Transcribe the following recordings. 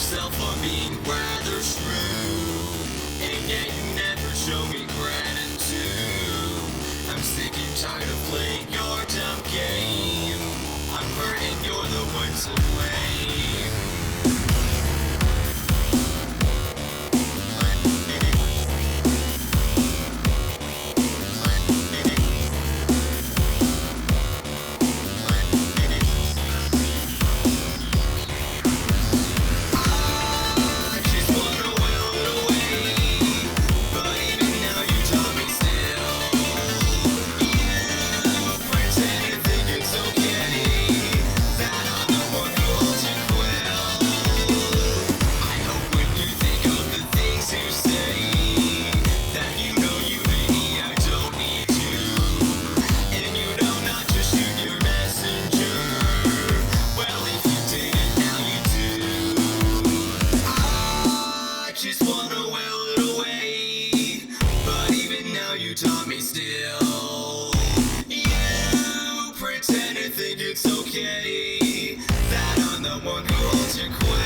yourself on being rather shrewd, and yet you never show me gratitude. I'm sick and tired of playing your dumb game. I'm hurt and you're the one to blame. Taught me still. You pretend to think it's okay that I'm the one who holds your quill.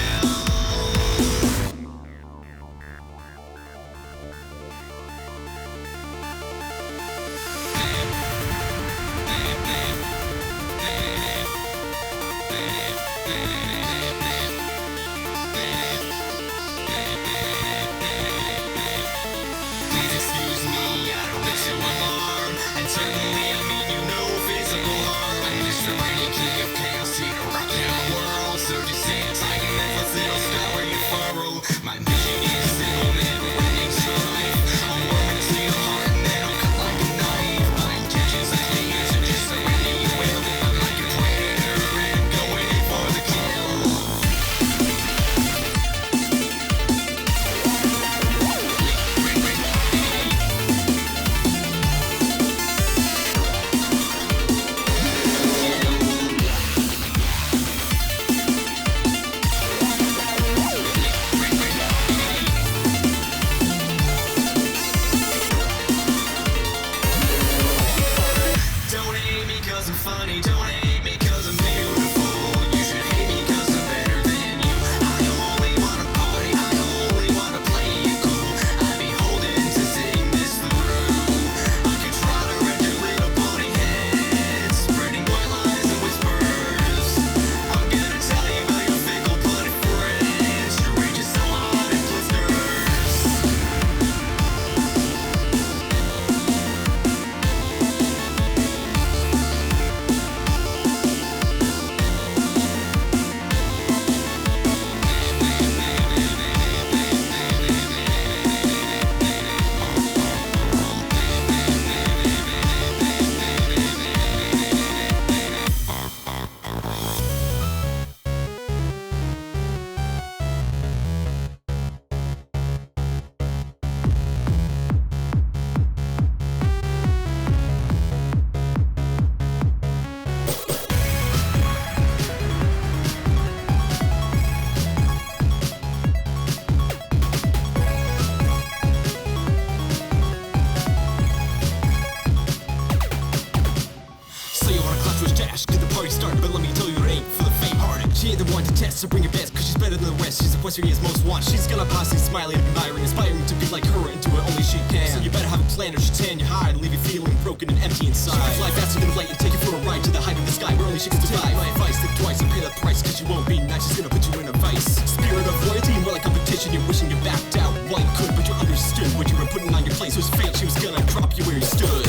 So bring your best, cause she's better than the rest. She's the West Virginia's most wanted. She's got a posse smiling, admiring, inspiring to be like her and do it only she can. So you better have a plan or she'll tan you hide and leave you feeling broken and empty inside. She can fly faster than light and take you for a ride to the height of the sky where only she can survive. My advice, think twice and pay the price, cause you won't be nice. She's gonna put you in a vice. Spirit of loyalty and more like competition. You're wishing you backed out while you could, but you understood what you were putting on your plate. So it's fate, she was gonna drop you where you stood.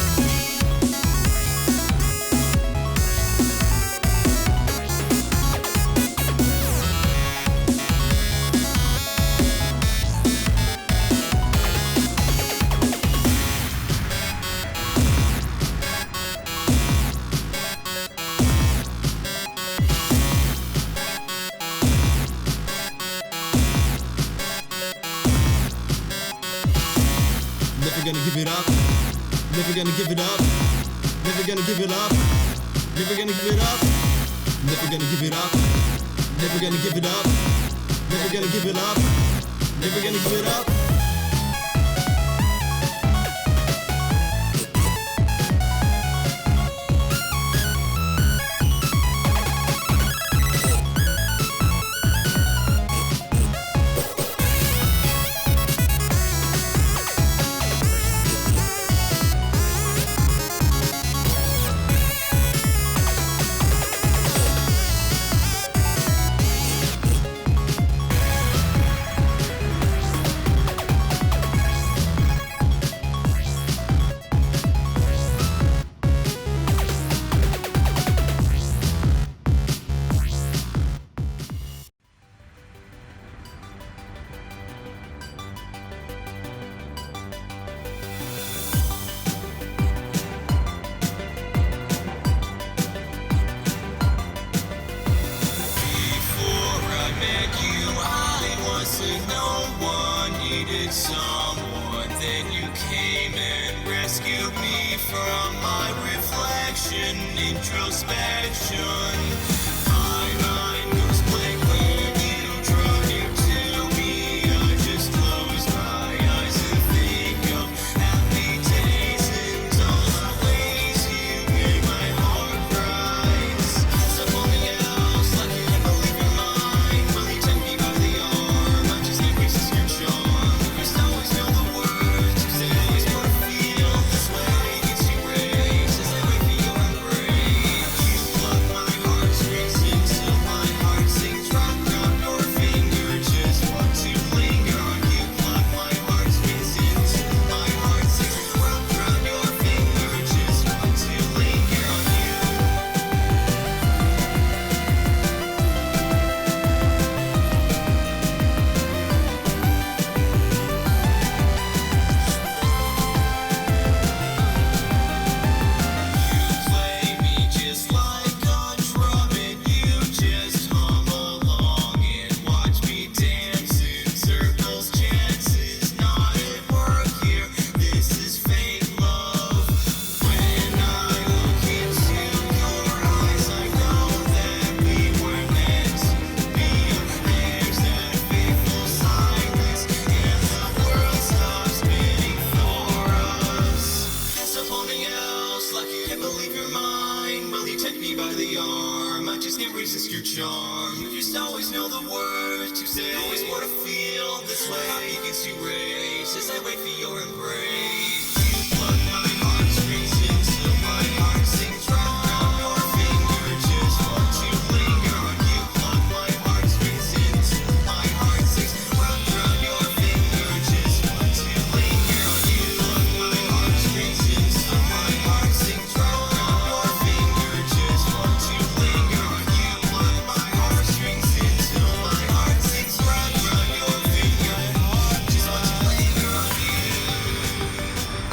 Never gonna give it up. Never gonna give it up. Never gonna give it up. Never gonna give it up. Never gonna give it up. Never gonna give it up. Never gonna give it up. Never gonna give it up. introspection. My mind goes blank when you draw near to me. I just close my eyes and think of happy days and all the ways you make my heart rise. Someone else like you can't believe you're mine. Will you take me by the arm? I just can't resist your charm. You just always know the words. You say always want to feel this way. Gets you raised as I wait for your embrace. You plug my heartstrings into my heart sings. Wrapped around your finger, just want to linger on you. Plug my heartstrings into my heart sings. Wrapped around your finger, just want to linger on you. You play me just like a trumpet. You just hum along and watch me dance in circles. Chances not at work here. This is fake love. When I look into your eyes, I know that we were meant to be. There's that fateful silence, and the world stops spinning for us. There's something else, like you can't believe you're mine. Will you take me by the arm? I just can't resist your charm. You just always know the words to say. Always want to feel this way. Happy gets you raised as I wait for your embrace. You plug my heartstrings into my heart sings. Wrapped around your finger, just want to linger on you. Plug my heartstrings into my heart sings. Wrapped around your finger, just want to linger on you. Plug my heartstrings into my heart sings. Wrapped around your finger, just want to linger on you. Plug my heartstrings into my heart sings. Wrapped around your finger, just want to linger on you.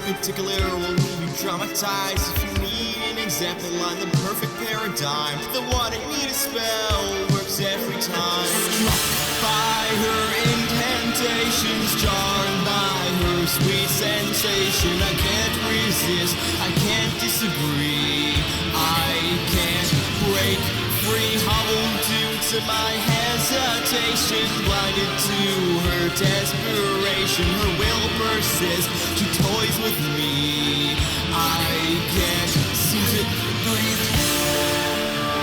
particular will leave you traumatized. If you need an example, I'm the perfect paradigm. The one I need a spell works every time. Struck by her incantations, charmed by her sweet sensation. I can't resist, I can't disagree, I can't break free, hobbled due to my hesitation, blinded to her desperation. Her will persists, she toys with me, I can't seem to breathe.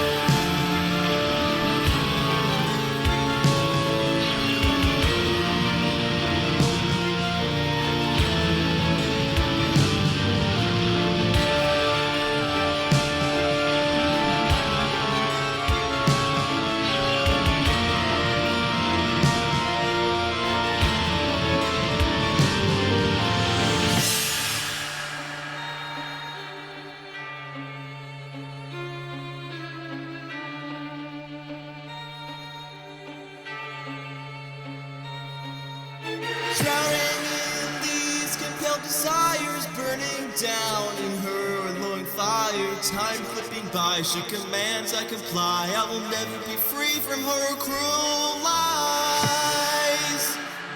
Drowning in these compelled desires, burning down in her alluring fire. Time flipping by, she commands, I comply. I will never be free from her cruel lies.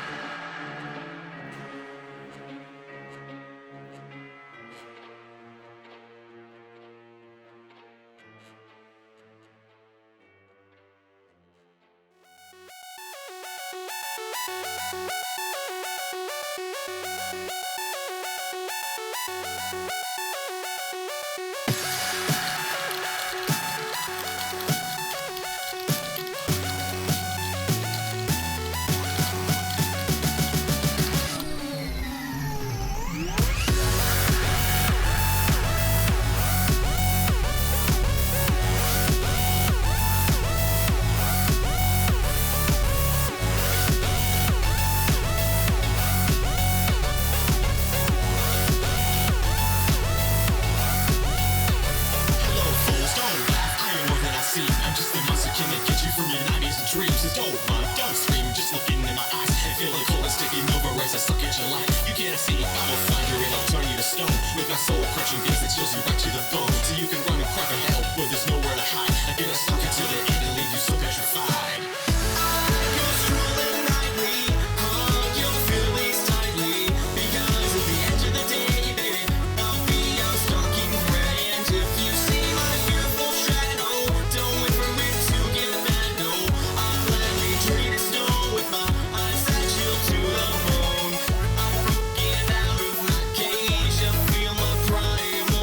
Don't scream, just look in my eyes and feel the cold and sticking over as I suck at your life. You can't see, I will find you and I'll turn you to stone with my soul crushing gaze that chills you right to the bone. So you can run and crack a hell where there's nowhere to hide. I get us stuck until the end and leave you so petrified. You're strolling nightly, hug your feelings tightly, because at the end of the day, baby, I'll be your stalking friend. If you see my fearful shadow, don't wait for it to get bad, no. I'll gladly treat it snow with my eyes that chill to the bone. I'm broken out of my cage, I feel my prime.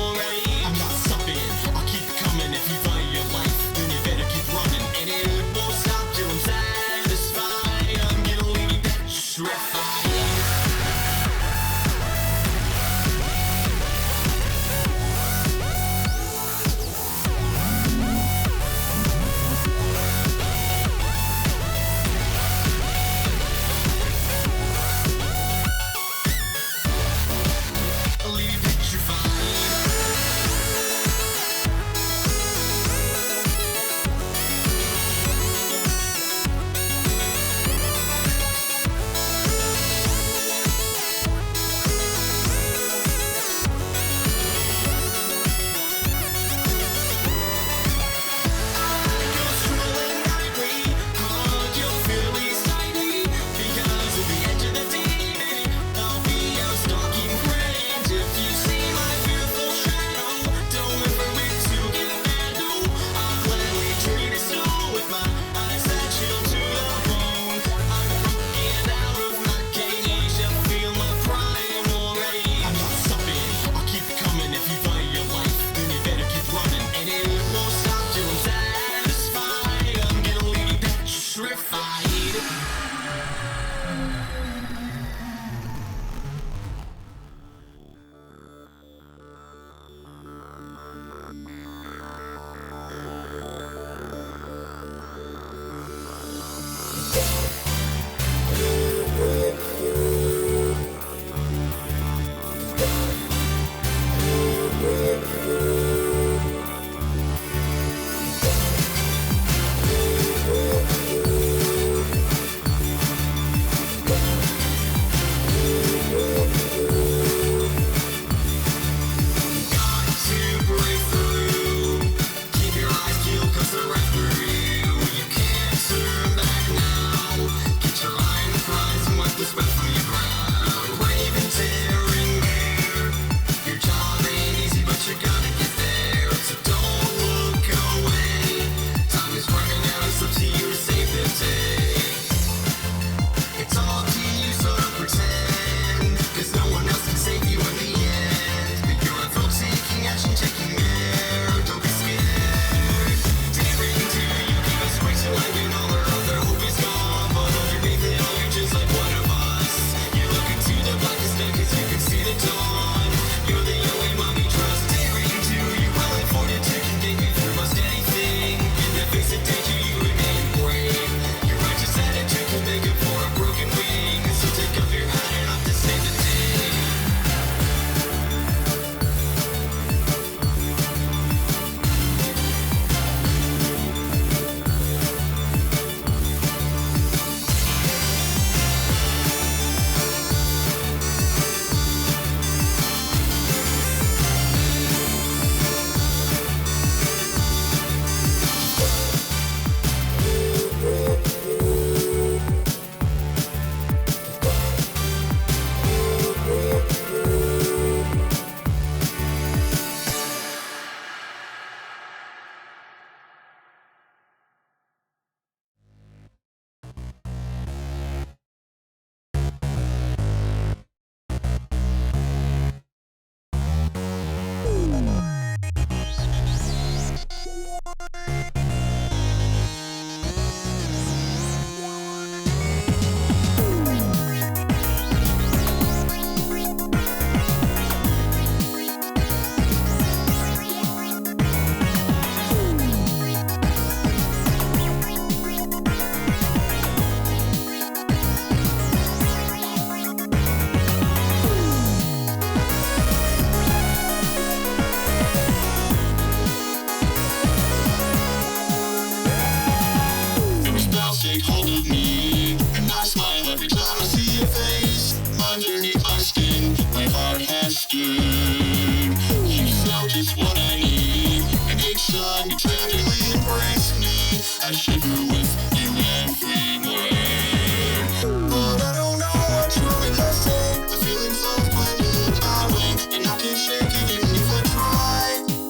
understood. You sound just what I need, and each time you tenderly embrace me, I shiver with you everywhere. But I don't know what truly does take. The feeling's of when you look my way, and I can't shake it even if I try.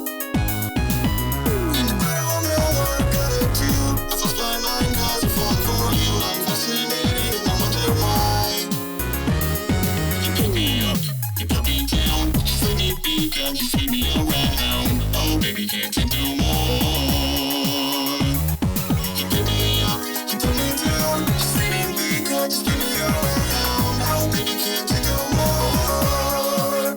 And I don't know what I gotta do. I lost my mind 'cause I fall for you. I'm fascinated and I wonder why. You pick me up, you put me down, just let me be, God, you spin me around. Oh baby, can't take no more. You pick me up, you put me down, just let me be, God, you spin me around. Oh baby, can't take no more.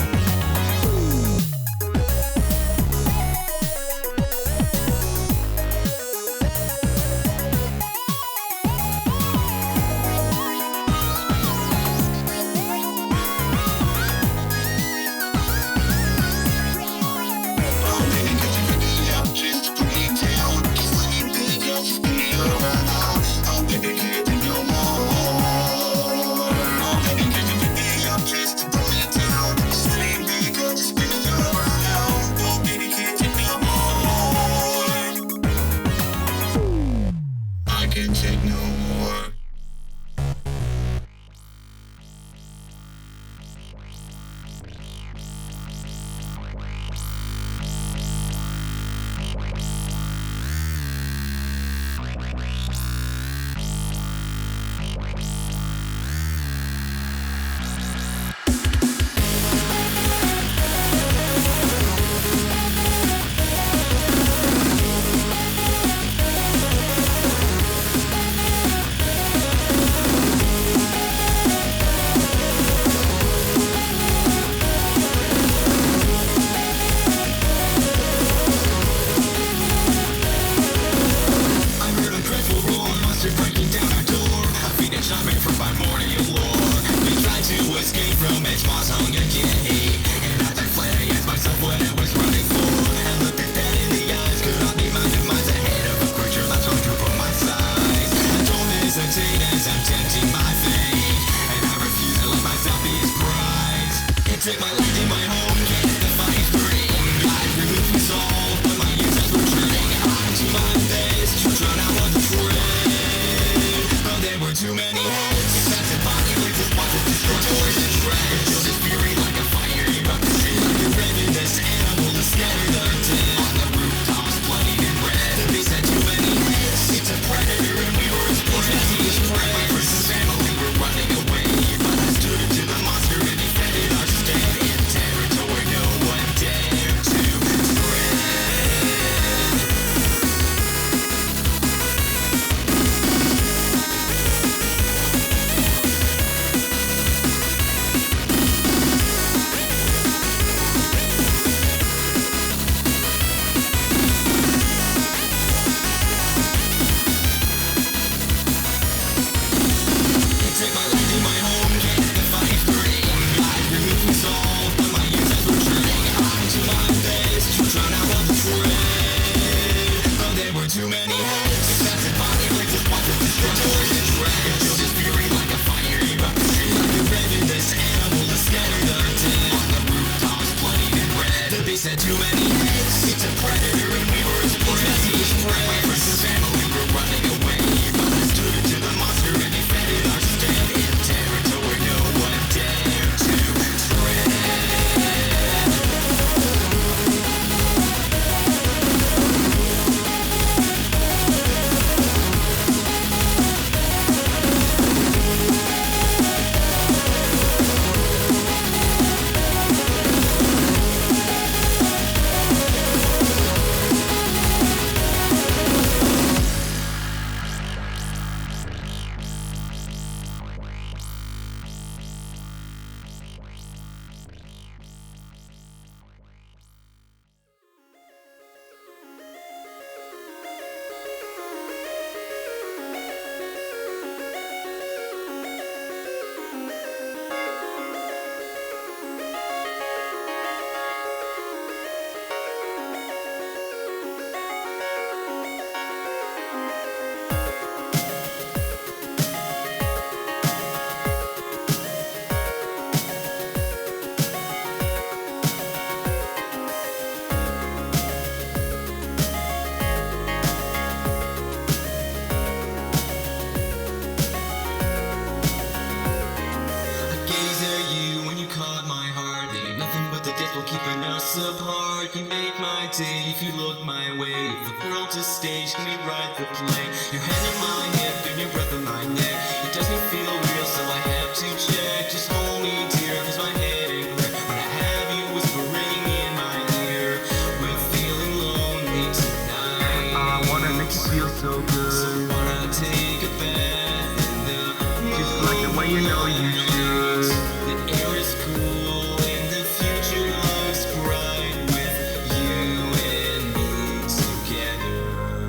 Oh baby, could you pick me up, just put me down, just let me be, God, you spin me around. Oh baby, can't take no more. Oh baby, could you pick me up, just put me down, just let me be, God, you spin me around. Oh baby, can't take no more. I can't take no more. I heard a dreadful roar, monster breaking down our door. A phoenix shining from primordial lore. We tried to escape from its paws hung again. And I fled against myself what I was running for. And looked at that in the eyes, could not be minded miles ahead of a creature that's hungry for my size. I don't hesitate as I'm tempting my fate, and I refuse to let myself be his prize. It took my life in my home, can't defy his brain. I removed his soul, but my uses were trained. I do my best to drown out what the train. But there were too many heads. It's as if apocalypse was to destroy doors and shreds. Feel this fury like a fire erupting. Like a ravenous animal to scatter the dead. On the rooftops, bloody and red. The beast had too many heads. It's a predator and we were his prey. His prey. My friends and family were running away, but I stood into the monster and defended our stand. us apart, you make my day. If you look my way, if the world's a stage, can we write the play? Your hand on my hip and your breath on my neck. It doesn't feel real, so I have to check. Just hold me dear, cause my head ain't clear. When I have you whispering in my ear, we're feeling lonely tonight. I wanna make you feel so good. So wanna take a bath in the Just like the way you know you should. The air is cool and the future looks bright with you and me together.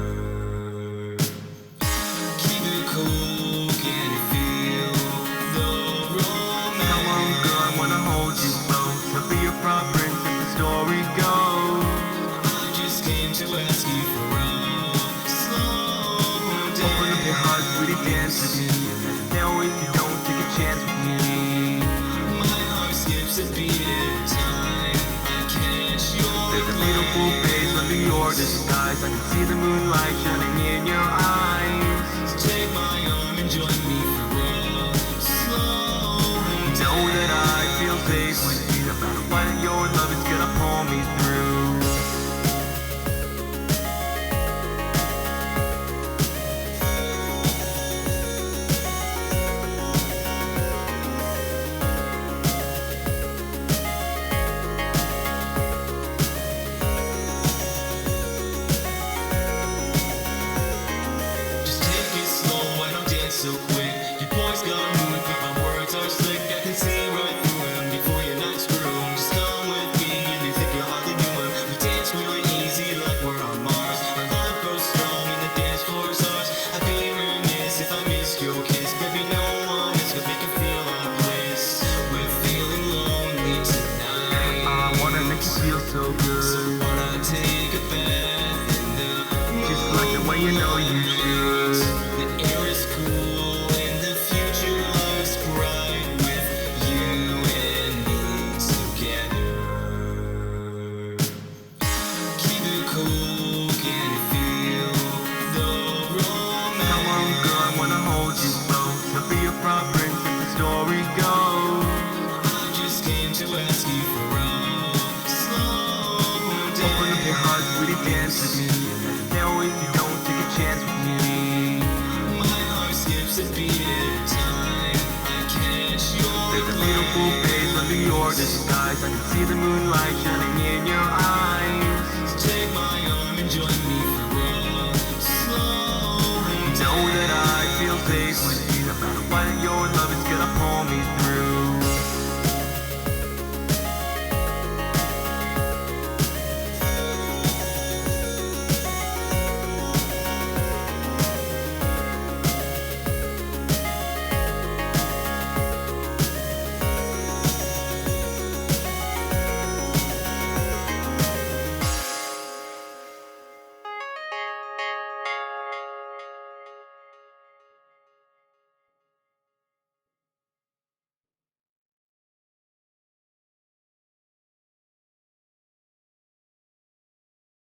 Keep it cool, can you feel the romance? Come on, girl, I wanna hold you close. I'll be your province if the story goes. I just came to ask you for a slow dance. Open up your heart, sweetie, dance with me. Now if you don't take a chance with me. My heart skips a beat every time I catch your There's a beautiful face under your disguise. I can see the moonlight shining in your eyes. So take my arm and join me for a slow dance. Know that I feel safe with you. No matter what, your love is gonna pull me through. Just take it slow, I don't dance so quick. Your boys got moving, but my words are slick. I can see right through them before you're not screwed. Just come with me and you think you hardly knew him. We dance really easy like we're on Mars. Our love grows strong and the dance floor's ours. I'd be remiss if I missed your kiss. Baby, no one else could make you feel like bliss. We're feeling lonely tonight. I wanna make you feel so So good. wanna take a bath in the Just like the way you know you should. The air is cool and the future looks bright with you and me together. Keep it cool, can you feel the romance? Come on, girl, I wanna hold you close. I'll be your province if the story goes. I just came to ask you for a slow dance. Open up your heart, sweetie, dance with me. Now if you don't take a chance with me. My heart skips a beat every time I catch your There's a beautiful face under your disguise. I can see the moonlight shining in your eyes.